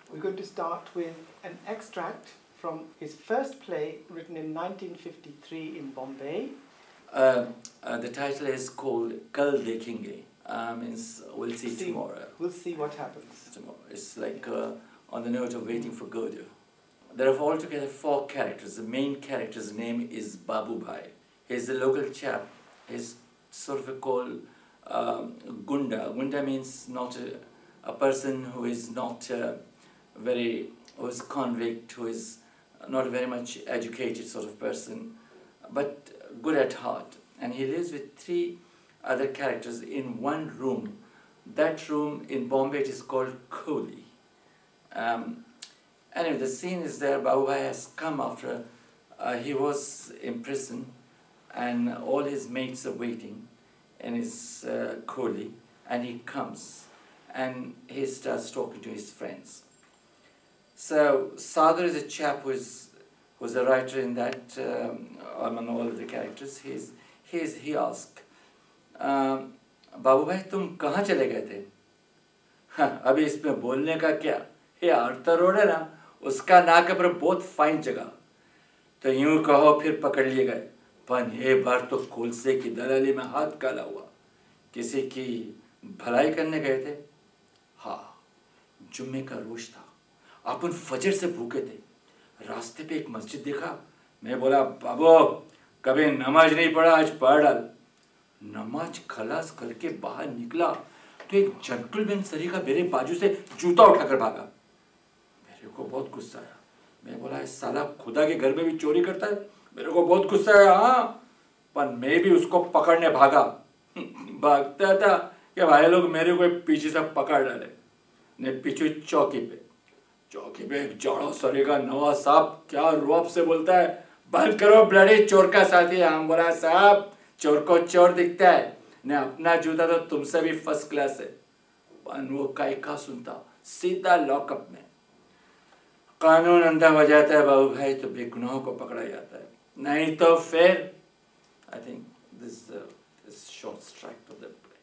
We're going to start with an extract from his first play written in 1953 in Bombay. The title is called Kal Dekhenge, means we'll see tomorrow. We'll see what happens. Tomorrow. It's like on the note of waiting for Godot. There are altogether 4 characters. The main character's name is Babu Bhai. He's a local chap. He's sort of called Gunda. Gunda means not a person who is not who is convict, who is not a very much educated sort of person, but good at heart. And he lives with 3 other characters in one room. That room in Bombay, it is called Kholi. Anyway, the scene is there. Babu Bhai has come after he was in prison, and all his mates are waiting in his Kholi, and he comes and he starts talking to his friends. So Sagar is a chap who's a writer in that among all of the characters. He asked, बाबू भाई तुम कहाँ चले गए थे? हाँ, अभी इसमें बोलने का क्या? ये आर्ता रोड है ना, उसका नाके पर बहुत फाइन जगह. तो यूं कहो फिर पकड़ लिए गए. पर ये बार तो कोलसे की दलाली में हाथ काला हुआ. किसी की भलाई करने गए थे? हाँ, जुम्मे का रोज था. अपन फजर से भूखे थे. रास्ते पे एक मस्जिद देखा. मैं बोला बाबू कभी नमाज नहीं पढ़ा, आज पढ़ डाल. नमाज खलास करके बाहर निकला तो एक जेंटलमैन सरीका मेरे बाजू से जूता उठाकर भागा. मेरे को बहुत गुस्सा आया. मैं बोला इस साला खुदा के घर में भी चोरी करता है. मेरे को बहुत गुस्सा आया. हाँ, पर मैं भी उसको पकड़ने भागा. भागता था कि भाई लोग मेरे को पीछे से पकड़ डाले. ने पीछे चौकी पे एक जाड़ा सरेगा नवाज साहब क्या रुआब से बोलता है, बंद करो ब्लडी चोर का साथी. हम बोला साहब चोर को चोर दिखता है ने अपना जूता तो तुमसे भी फर्स्ट क्लास है. वो काई का सुनता, सीधा लॉकअप में. कानून अंधा हो जाता है बाबू भाई तो बेगुनाहों को पकड़ा जाता है, नहीं तो फिर. I think this short extract of the play.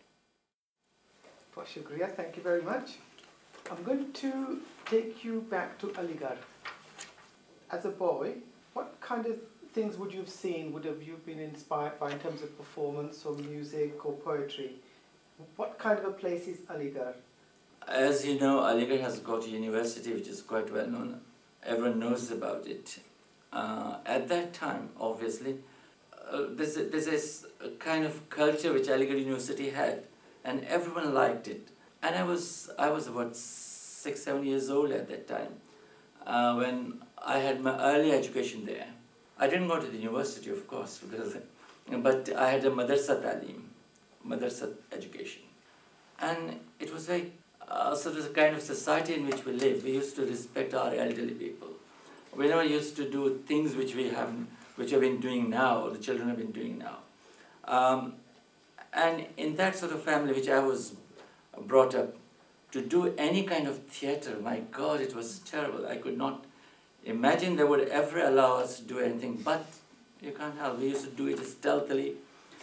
Shukriya, thank you very much. I'm going to take you back to Aligarh. As a boy, what kind of things would you have seen, would have you been inspired by in terms of performance or music or poetry? What kind of a place is Aligarh? As you know, Aligarh has got a university which is quite well known. Everyone knows about it. At that time, obviously, there's this kind of culture which Aligarh University had, and everyone liked it. And I was about 6-7 years old at that time when I had my early education there. I didn't go to the university, of course, but I had a madrasa talim, madrasa education. And it was like sort of the kind of society in which we live. We used to respect our elderly people. We never used to do things which have been doing now, or the children have been doing now. And in that sort of family which I was brought up, to do any kind of theatre, my God, it was terrible. I could not imagine they would ever allow us to do anything, but you can't help. We used to do it stealthily.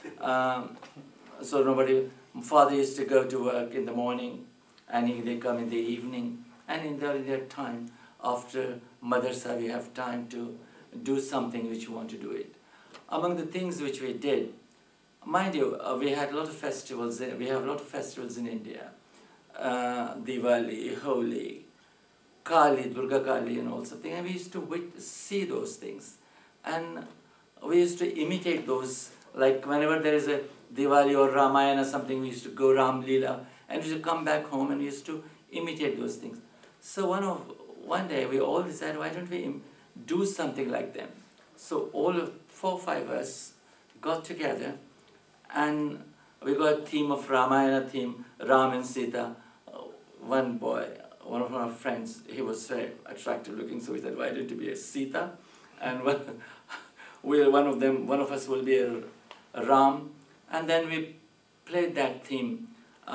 So father used to go to work in the morning, and they come in the evening, and in their time, after madrasa, we have time to do something which we want to do it. Among the things which we did, mind you, we had a lot of festivals. We have a lot of festivals in India. Diwali, Holi, Kali, Durga Kali and all something. And we used to see those things. And we used to imitate those. Like whenever there is a Diwali or Ramayana or something, we used to go Ram Leela. And we used to come back home and we used to imitate those things. So one day we all decided, why don't we do something like them? So all of 4 or 5 of us got together and we got a theme of Ramayana theme, Ram and Sita. One boy, one of our friends, he was very attractive looking, so we said, why don't you be a Sita? And one of us will be a Ram. And then we played that theme,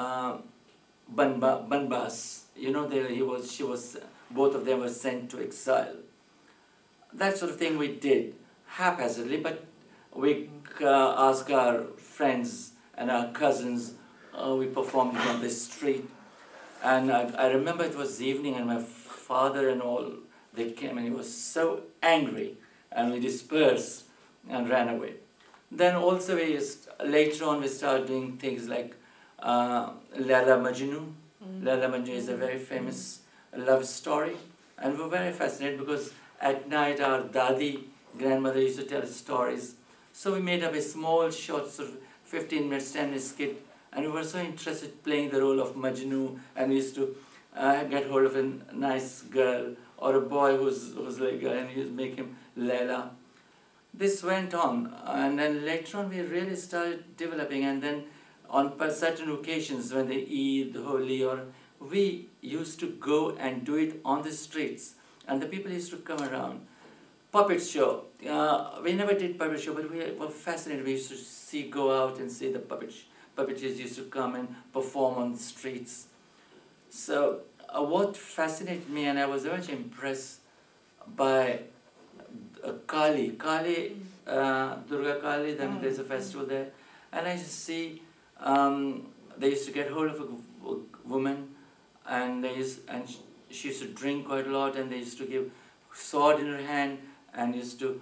Banbas. You know, both of them were sent to exile. That sort of thing we did haphazardly, but we asked our friends and our cousins. We performed it on the street. And I remember it was evening and my father and all, they came and he was so angry, and we dispersed and ran away. Then also later on we started doing things like Laila Majnu. Laila Majnu is a very famous love story, and we were very fascinated because at night our Dadi, grandmother, used to tell us stories. So we made up a small, short, sort of 15 minutes, 10 minute skit, and we were so interested playing the role of Majnu, and we used to get hold of a nice girl or a boy who's like a girl, and we used to make him Laila. This went on, and then later on we really started developing, and then on certain occasions when they Eid, Holi, or we used to go and do it on the streets, and the people used to come around. Puppet show. We never did puppet show, but we were fascinated. We used to go out and see the puppeteers used to come and perform on the streets. So what fascinated me, and I was very much impressed by Kali, Durga Kali, then there's a festival there, and I used to see they used to get hold of a woman, and she used to drink quite a lot, and they used to give sword in her hand, and used to,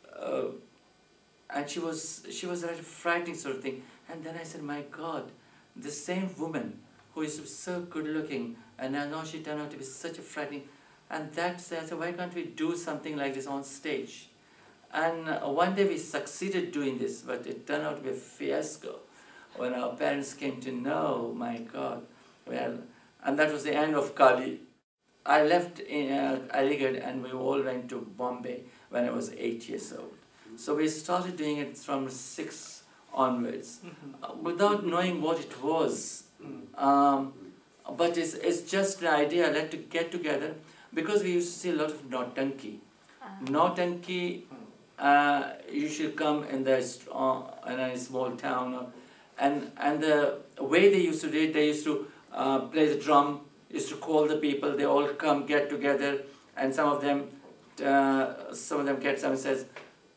and she was a very frightening sort of thing. And then I said, my God, the same woman who is so good looking, and now she turned out to be such a frightening. And I said, why can't we do something like this on stage? And one day we succeeded doing this, but it turned out to be a fiasco. When our parents came to know, my God, well, and that was the end of Kali. I left Aligarh, and we all went to Bombay when I was 8 years old. So we started doing it from 6 onwards, without knowing what it was. But it's just an idea, like to get together, because we used to see a lot of Nautanki. Nautanki usually come in a small town, and the way they used to do it, they used to play the drum, used to call the people, they all come, get together, and some of them gets up and says,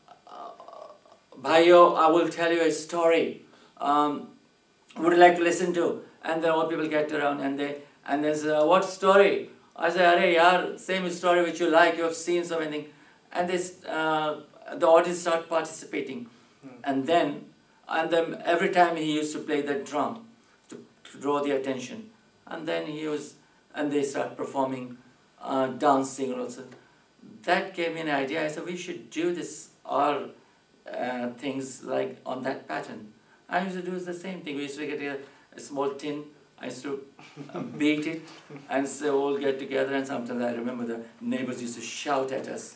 Bhaiyo, I will tell you a story. Would you like to listen to? And then all people get around and they say, what story? I say, Arey yaar, same story which you like, you have seen so many things. And the audience start participating. And then every time he used to play the drum to draw the attention. And then they start performing, dancing also. That gave me an idea. I said, we should do this, our things like on that pattern. I used to do the same thing. We used to get a small tin. I used to beat it, and so all get together. And sometimes I remember the neighbors used to shout at us.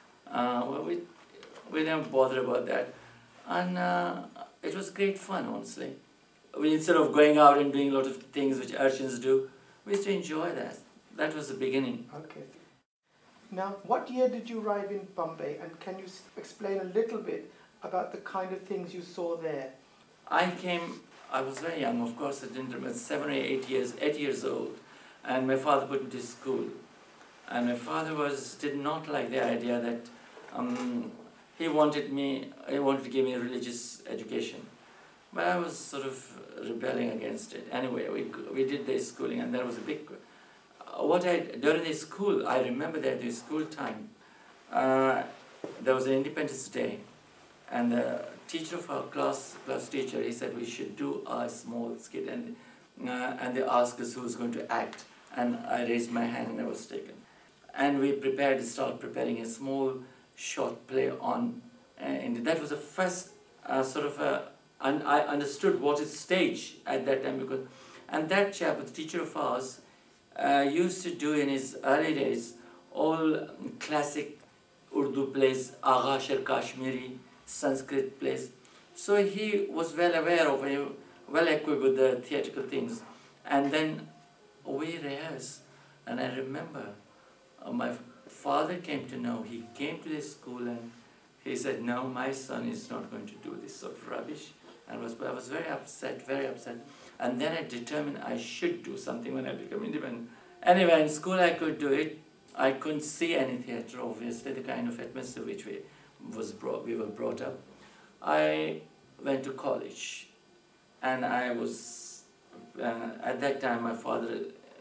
We didn't bother about that, and it was great fun, honestly. Instead of going out and doing a lot of things which urchins do, we used to enjoy that. That was the beginning. Okay. Now, what year did you arrive in Bombay, and can you explain a little bit about the kind of things you saw there? I was very young, of course, I didn't remember, 7 or 8 years old, and my father put me to school. And my father did not like the idea that he wanted to give me a religious education. But I was sort of rebelling against it. Anyway, we did the schooling, and there was a big... during the school, I remember that the school time, there was an Independence Day, and the teacher of our class teacher, he said we should do a small skit, and they asked us who was going to act, and I raised my hand and I was taken. And we started preparing a small short play on, and that was the first and I understood what is stage at that time, and that chap, the teacher of ours, used to do in his early days all classic Urdu plays, Agha Sher Kashmiri, Sanskrit plays. So he was well aware of it, well equipped with the theatrical things. And then we rehearsed. And I remember my father came to know. He came to the school and he said, no, my son is not going to do this sort of rubbish. And I was very upset. And then I determined I should do something when I become independent. Anyway, in school I could do it. I couldn't see any theatre, obviously, the kind of atmosphere which we were brought up. I went to college, and I was, at that time my father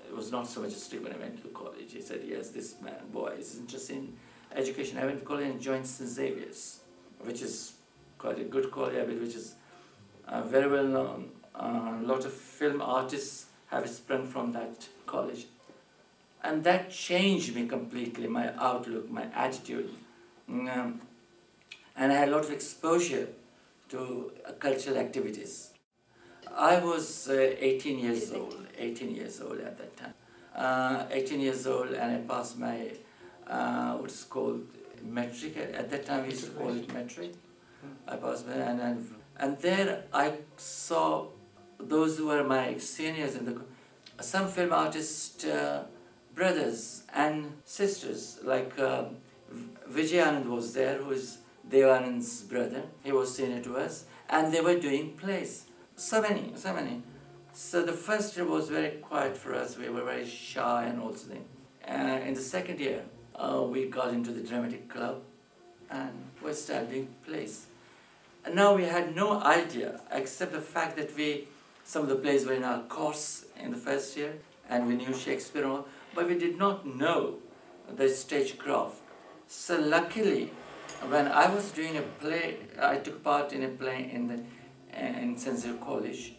it was not so much strict when I went to college. He said, yes, this boy is interested in education. I went to college and joined St. Xavier's, which is quite a good college, which is very well known. A lot of film artists have sprung from that college. And that changed me completely, my outlook, my attitude. And I had a lot of exposure to cultural activities. I was 18 years old at that time. 18 years old, and I passed my, what's called metric. At that time we used to call it metric. I passed my, and there I saw those who were my seniors in some film artists, brothers and sisters, like Vijay Anand was there, who is Devanand's brother. He was senior to us, and they were doing plays. So many. So the first year was very quiet for us. We were very shy and also things. In the second year, we got into the dramatic club and we started doing plays. And now we had no idea, except the fact that some of the plays were in our course in the first year, and we knew Shakespeare and all, but we did not know the stagecraft. So luckily, when I was doing a play, I took part in a play in St. Xavier College.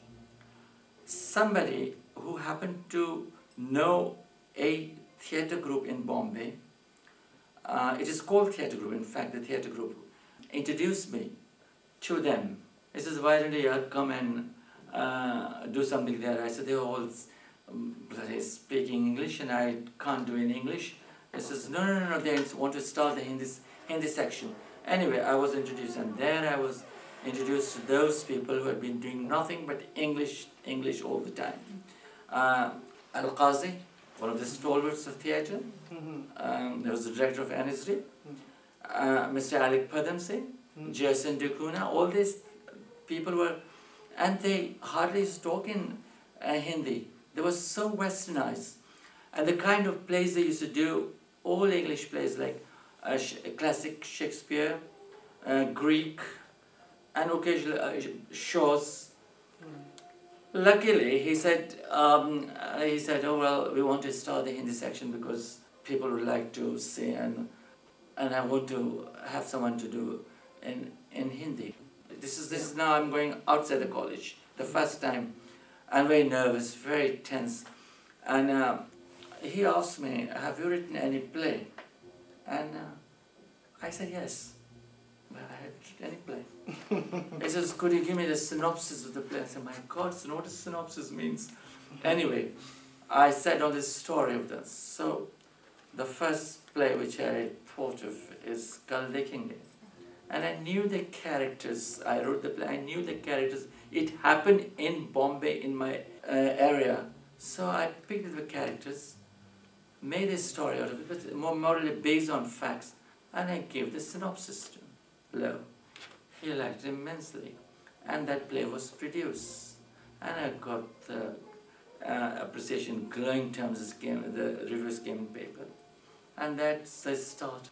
Somebody who happened to know a theatre group in Bombay, it is called theatre group, in fact, the theatre group, introduced me to them. He says, why don't you come and do something there? I said, they're all speaking English and I can't do in English. He says, no, they want to start the Hindi section. Anyway, I was introduced, and there I was introduced to those people who had been doing nothing but English all the time. Al-Qazi, one of the stalwarts of theatre, he was the director of NSD, Mr. Alik Padamse, Jason Dukuna, all these people were, and they hardly spoke in Hindi. They were so westernized. And the kind of plays they used to do, all English plays like classic Shakespeare, Greek, and occasionally Shaw's. Luckily, he said, oh well, we want to start the Hindi section because people would like to see, and I want to have someone to do in Hindi. This is now I'm going outside the college, the first time. I'm very nervous, very tense. And he asked me, have you written any play? And I said, yes. Well, I had written any play. He says, could you give me the synopsis of the play? I said, my God, so what does synopsis means? Anyway, I said on this story of this. So the first play which I thought of is Kal Dekhenge. And I knew the characters. I wrote the play, I knew the characters. It happened in Bombay, in my area. So I picked the characters, made a story out of it, but more morally based on facts. And I gave the synopsis to Lo. He liked it immensely. And that play was produced. And I got the appreciation, glowing terms, the reviews came in paper. And that's the start.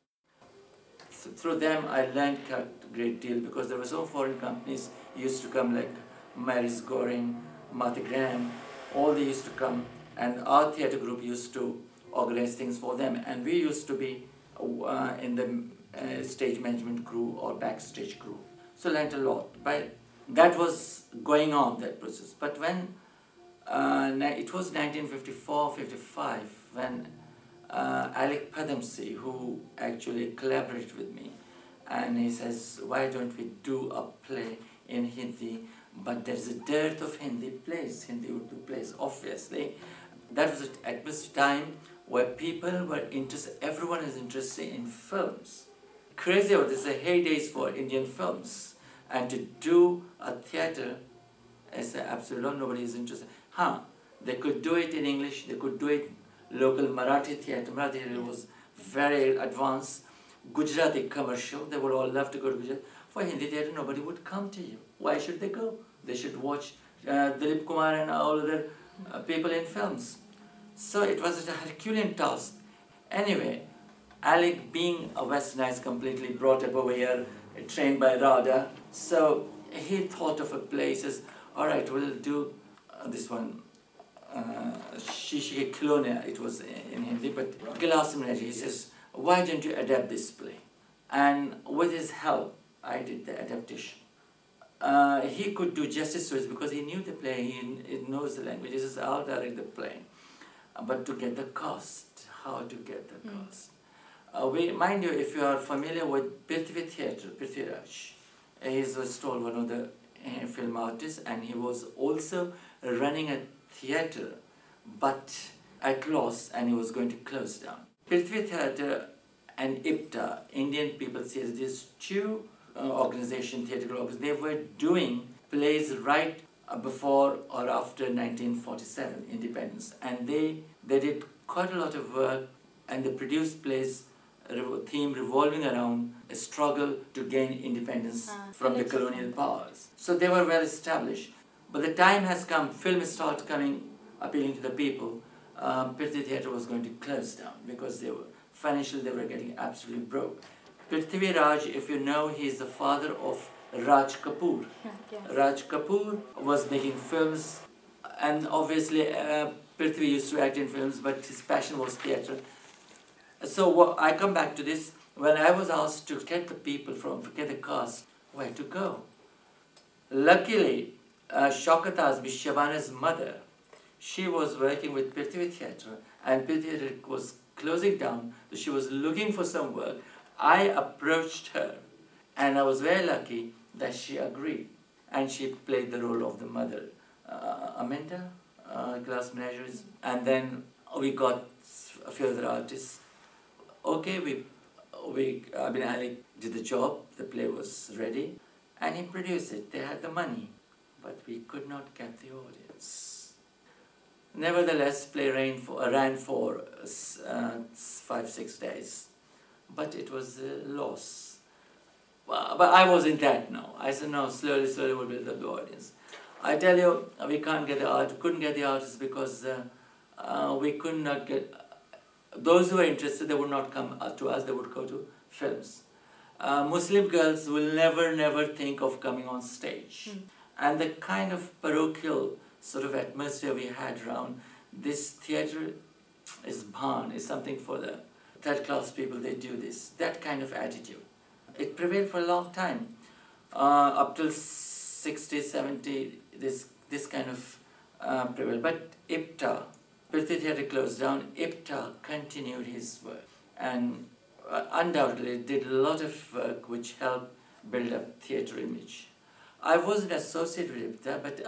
Through them, I learned a great deal because there were so foreign companies used to come, like Mary's Goring, Martha Graham, all they used to come, and our theatre group used to organize things for them, and we used to be in the stage management crew or backstage crew. So learned a lot. But that was going on, that process. But when it was 1954-55 when Alik Padamse, who actually collaborated with me, and he says, why don't we do a play in Hindi? But there's a dearth of Hindi plays, Hindi Urdu plays, obviously. That was at this time where people were interested, everyone is interested in films. Crazy about this, the heydays for Indian films. And to do a theatre, as absolutely nobody is interested. They could do it in English, they could do it local Marathi theatre. Marathi theatre was very advanced. Gujarati commercial, they would all love to go to Gujarat. For Hindi theatre, nobody would come to you. Why should they go? They should watch Dilip Kumar and all other people in films. So it was a Herculean task. Anyway, Alik, being a westernized, completely brought up over here, trained by Radha, so he thought of a play. He says, all right, we'll do this one, Shishi Khilonia, it was in Hindi, but Gilas Menagerie, he says, why don't you adapt this play? And with his help, I did the adaptation. He could do justice to it because he knew the play, he knows the language. He says, I'll direct the play. But to get the cost, how to get the cost? Mind you, if you are familiar with Prithvi Theatre, Prithviraj, he was told one of the film artists, and he was also running a theatre, but at loss, and he was going to close down. Prithvi Theatre and IPTA, Indian People's Theatre, these two organizations, theatrical organizations, they were doing plays right before or after 1947 independence, and they did quite a lot of work, and they produced plays theme revolving around a struggle to gain independence from the colonial powers. So they were well established. But the time has come, film started coming, appealing to the people. Prithvi Theatre was going to close down because financially they were getting absolutely broke. Prithviraj, if you know, he is the father of Raj Kapoor. Yeah. Raj Kapoor was making films, and obviously Prithvi used to act in films, but his passion was theatre. So I come back to this, when I was asked to get the people get the cast, where to go? Luckily, Shaukat Azmi, Shabana's mother, she was working with Prithvi Theatre, and Prithvi Theatre was closing down, so she was looking for some work. I approached her, and I was very lucky that she agreed, and she played the role of the mother, Aminta, Gilas Menagerie, and then we got a few other artists. Okay, Ali did the job, the play was ready, and he produced it. They had the money, but we could not get the audience. Nevertheless, play ran for 5-6 days, but it was a loss. But I was in that now. I said, no, slowly we'll build up the audience. I tell you, we couldn't get the artists because we could not get. Those who were interested, they would not come to us, they would go to films. Muslim girls will never think of coming on stage. And the kind of parochial sort of atmosphere we had around this theatre is bhan, is something for the third class people, they do this. That kind of attitude. It prevailed for a long time. Up till 60, 70, this kind of prevailed. But IPTA, Prithvi Theatre closed down, IPTA continued his work and undoubtedly did a lot of work which helped build up theatre image. I wasn't associated with IPTA, but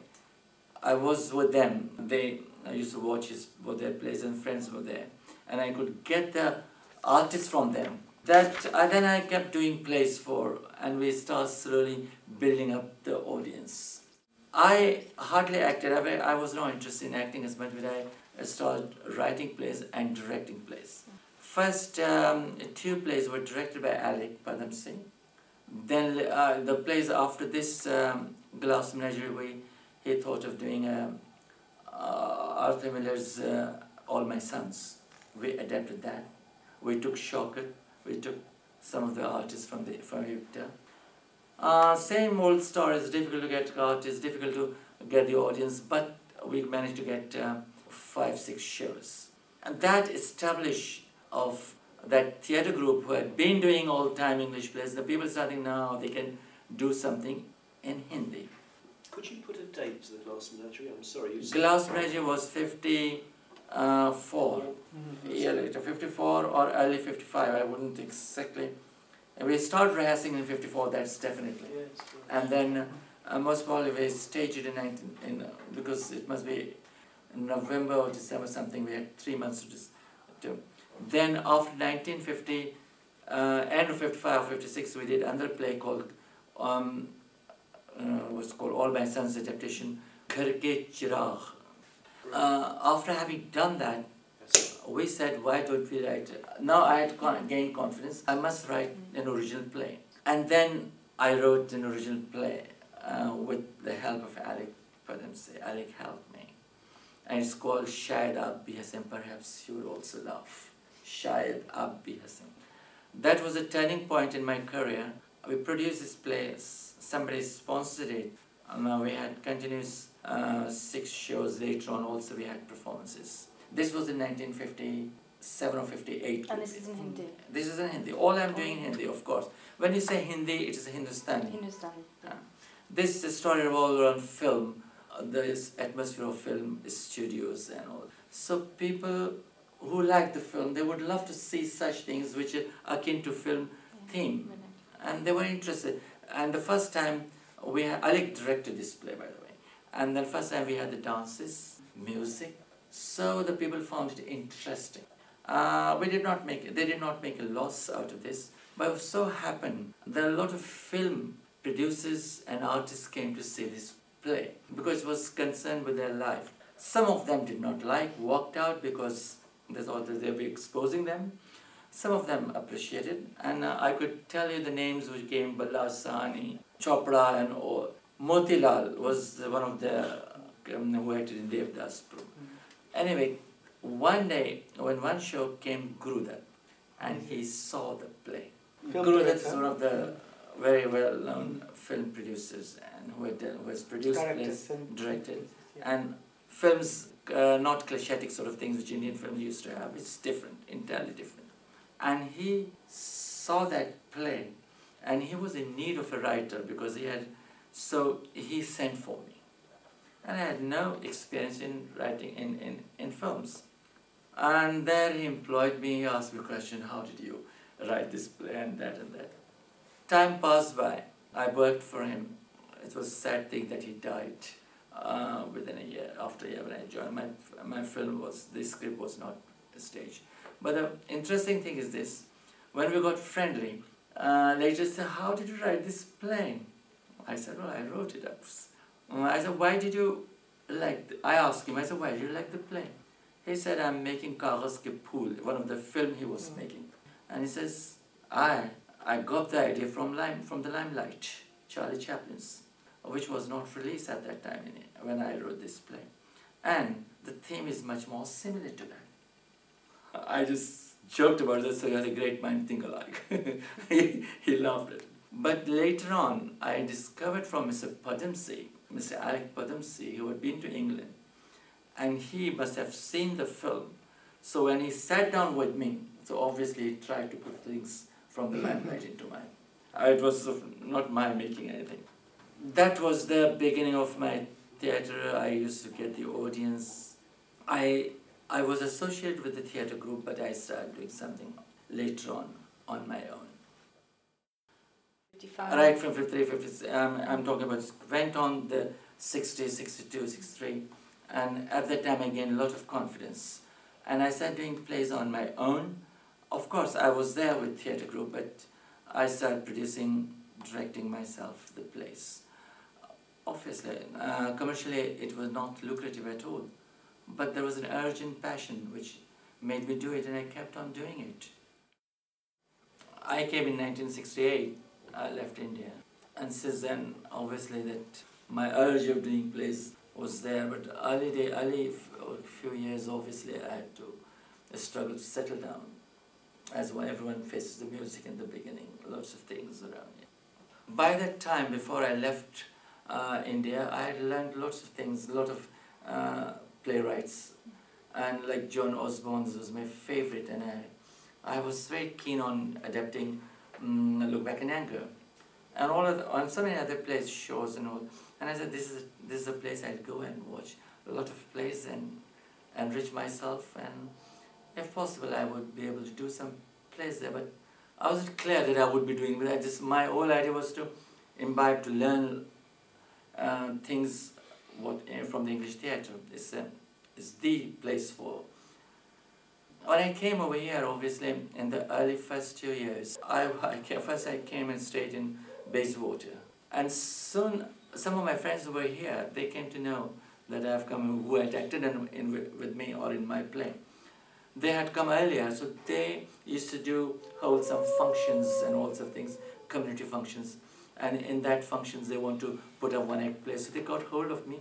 I was with them. I used to watch their plays, and friends were there. And I could get the artists from them. Then I kept doing plays and we started slowly building up the audience. I hardly acted. I was not interested in acting as much, but I started writing plays and directing plays. First, 2 plays were directed by Alec Padam Singh. Then the plays after this, Gilas Menagerie, he thought of doing Arthur Miller's All My Sons. We adapted that. We took Shaukat. We took some of the artists from IPTA. Same old story. It's difficult to get artists, difficult to get the audience, but we managed to get 5-6 shows. And that established of that theatre group who had been doing old-time English plays, the people starting now, they can do something in Hindi. Could you put a date to the Gilas Menagerie? I'm sorry, you said... Gilas Menagerie was 54, year later, 54 or early 55, I wouldn't exactly. And we started rehearsing in 54, that's definitely. Yes, right. And then most probably we staged it because it must be in November or December something, we had 3 months to do. Then after 1950, end of 55 or 56, we did another play called, was called All My Sons adaptation, Ghar Ke Chiragh. After having done that, we said, why don't we write? Now I had gained confidence, I must write an original play. And then I wrote an original play with the help of Alec Padam Singh. Alec helped me. And it's called Shayad Aap Bhi Hasein, perhaps you would also laugh. Shayad Aap Bhi Hasein. That was a turning point in my career. We produced this play, somebody sponsored it. We had continuous 6 shows later on also we had performances. This was in 1957 or 58. And this is in Hindi? This is in Hindi. All I'm doing in Hindi, of course. When you say Hindi, it is Hindustani. Hindustani. Yeah. This story revolves around film, this atmosphere of film studios and all. So people who like the film, they would love to see such things which are akin to film theme. And they were interested. And the first time Alec directed this play, by the way. And then first time we had the dances, music. So the people found it interesting. They did not make a loss out of this. But it so happened that a lot of film producers and artists came to see this play because it was concerned with their life. Some of them did not like, walked out because they thought that they would be exposing them. Some of them appreciated, and I could tell you the names which came: Balla Sahni, Chopra, and all. Motilal was one of the who acted in Devdas. Anyway, one day when one show came Gurudat, and he saw the play. Gurudat is one of the very well-known film producers and who has produced plays, directed, and films, not clichetic sort of things which Indian films used to have. It's different, entirely different. And he saw that play, and he was in need of a writer because so he sent for me. And I had no experience in writing in films. And there he employed me, he asked me a question: how did you write this play and that and that? Time passed by. I worked for him. It was a sad thing that he died within a year, after a year when I joined. My film the script was not staged. But the interesting thing is this: when we got friendly, later said, "How did you write this play?" I said, "Well, I wrote it up." I said, "Why did you like?" I asked him. I said, "Why did you like the play?" He said, "I'm making Kagaz Ke Phool," one of the film he was making, and he says, "I got the idea from the Limelight, Charlie Chaplin's, which was not released at that time when I wrote this play, and the theme is much more similar to that." I just joked about this, so he has a great mind, think alike. he laughed at it. But later on, I discovered from Mr. Padamsee, Mr. Alec Padamsee, who had been to England, and he must have seen the film. So when he sat down with me, so obviously he tried to put things from the Limelight into mine. It was not my making anything. That was the beginning of my theatre. I used to get the audience. I was associated with the theatre group, but I started doing something later on my own. 55. Right from 53, 56, I'm talking about, went on the 60, 62, 63, and at that time I gained a lot of confidence. And I started doing plays on my own. Of course, I was there with theatre group, but I started producing, directing myself the plays. Obviously, commercially it was not lucrative at all. But there was an urgent passion which made me do it, and I kept on doing it. I came in 1968, I left India. And since then, obviously, that my urge of doing plays was there. But early, a few years, obviously, I had to struggle to settle down. As everyone faces the music in the beginning, lots of things around it. By that time, before I left India, I had learned lots of things, a lot of playwrights, and like John Osborne was my favorite, and I was very keen on adapting Look Back in Anger, and on so many other plays, shows and all. And I said, this is a place I'd go and watch a lot of plays and enrich myself, and if possible I would be able to do some plays there. But I wasn't clear that I would be doing, but my whole idea was to imbibe, to learn things from the English theatre. Is the place for. When I came over here, obviously, in the early first 2 years, first I came and stayed in Bayswater. And soon, some of my friends who were here, they came to know that I have come, who had acted with me or in my play. They had come earlier, so they used to hold some functions and all sorts of things, community functions. And in that functions, they want to put up one-act play. So they got hold of me.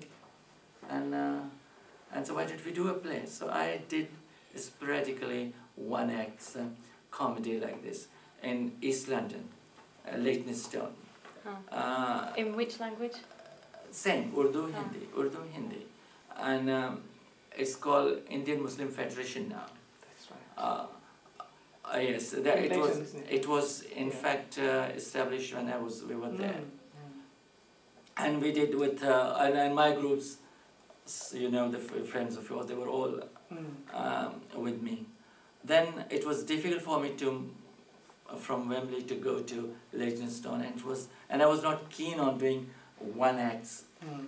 And so why did we do a play? So I did sporadically one-act comedy like this in East London, Leytonstone. In which language? Same, Urdu, Hindi. And it's called Indian Muslim Federation now. That's right. Yes, it was in fact established when we were there. And we did with, and my groups, you know, the friends of yours, they were all with me. Then it was difficult for me to, from Wembley to go to Leytonstone, and I was not keen on doing one act.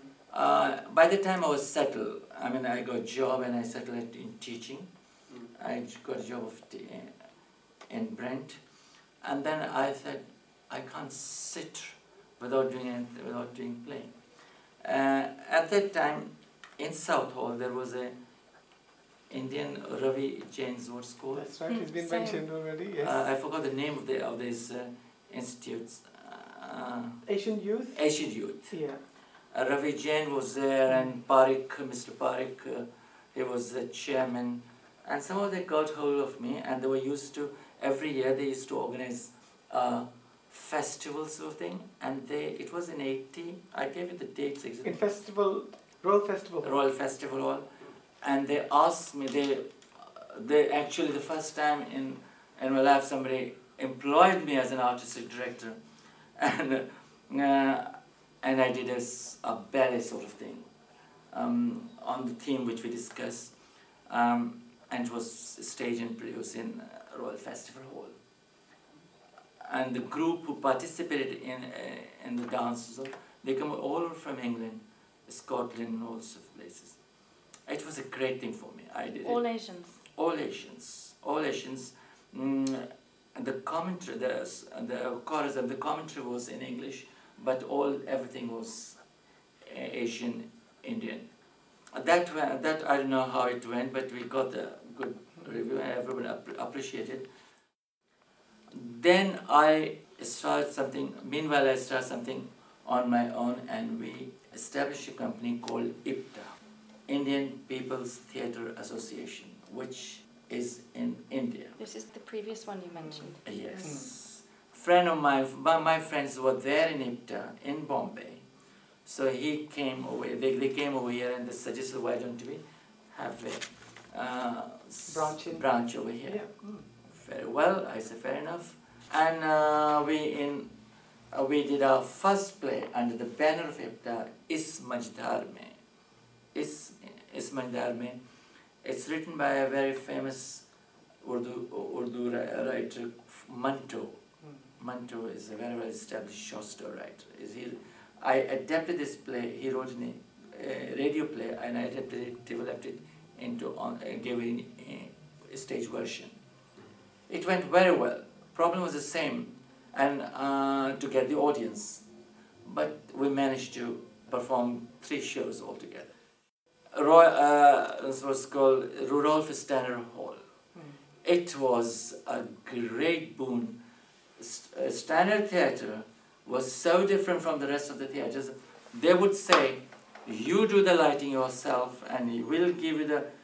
By the time I was settled, I mean, I got a job and I settled in teaching. I got a job in Brent, and then I said, I can't sit without doing anything, without doing playing. At that time, in Southall, there was a Indian Ravi Jain's school. That's right, it's been mentioned already, yes. I forgot the name of these institutes. Asian Youth? Asian Youth. Yeah. Ravi Jain was there, and Parikh, Mr. Parikh, he was the chairman. And somehow they got hold of me, and they were used to, every year they used to organize festivals sort of thing. And it was in 80, I gave you the dates exactly. In festival, Royal Festival. Royal Festival Hall. And they asked me, they actually the first time in my life somebody employed me as an artistic director. And I did a ballet sort of thing on the theme which we discussed. And it was staged and produced in Royal Festival Hall. And the group who participated in the dances, they come all over from England, Scotland, and all sorts of places. It was a great thing for me. I did all it. Asians? All Asians. All Asians. The commentary, the chorus and the commentary was in English, but everything was Asian, Indian. That I don't know how it went, but we got a good review and everyone appreciated. Then I started something, meanwhile I started something on my own, and we established a company called IPTA, Indian People's Theatre Association, which is in India. This is the previous one you mentioned. Yes. Friend of mine, my friends were there in IPTA, in Bombay. So he came over, they came over here and they suggested, why don't we have a branch over here. Yeah. Very well, I said, fair enough. And we did our first play under the banner of IPTA, Is Majdar Mein. Is Majdar Mein. It's written by a very famous Urdu writer, Manto. Manto is a very well established short story writer. I adapted this play. He wrote a radio play, and I adapted it, developed it gave it a stage version. It went very well. Problem was the same, and to get the audience, but we managed to perform 3 shows altogether. This was called Rudolph Stanner Hall. It was a great boon. Standard Theatre was so different from the rest of the theatres. They would say, you do the lighting yourself, and we'll give you the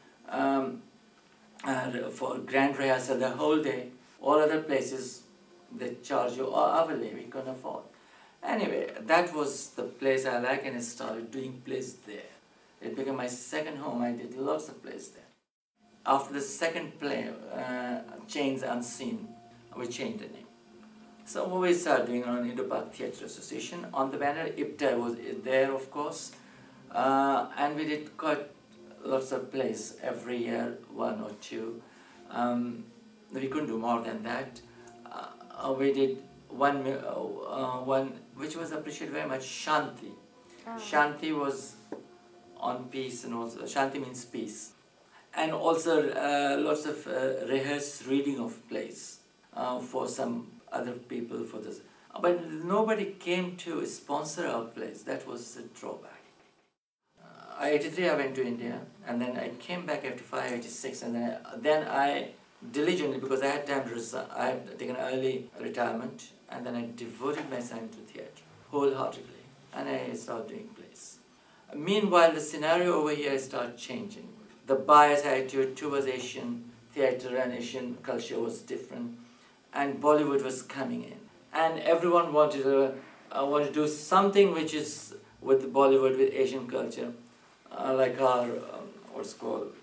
for grand rehearsal the whole day. All other places, they charge you hourly, we couldn't afford. Anyway, that was the place I like, and I started doing plays there. It became my second home. I did lots of plays there. After the second play, Chains Unseen, we changed the name. So we started doing on Indo-Pak Theatre Association. On the banner, IPTA was there, of course. And we did quite lots of plays every year, 1 or 2. We couldn't do more than that. We did one which was appreciated very much, Shanti. Shanti was on peace, and also Shanti means peace. And also lots of rehearsed reading of plays for some other people for this. But nobody came to sponsor our plays. That was the drawback. 83 I went to India, and then I came back after 86, and then I diligently, because I had time to resign, I had taken early retirement, and then I devoted myself to theatre wholeheartedly, and I started doing plays. Meanwhile, the scenario over here started changing. The bias attitude towards Asian theatre and Asian culture was different, and Bollywood was coming in, and everyone wanted to do something which is with Bollywood, with Asian culture, like our what's called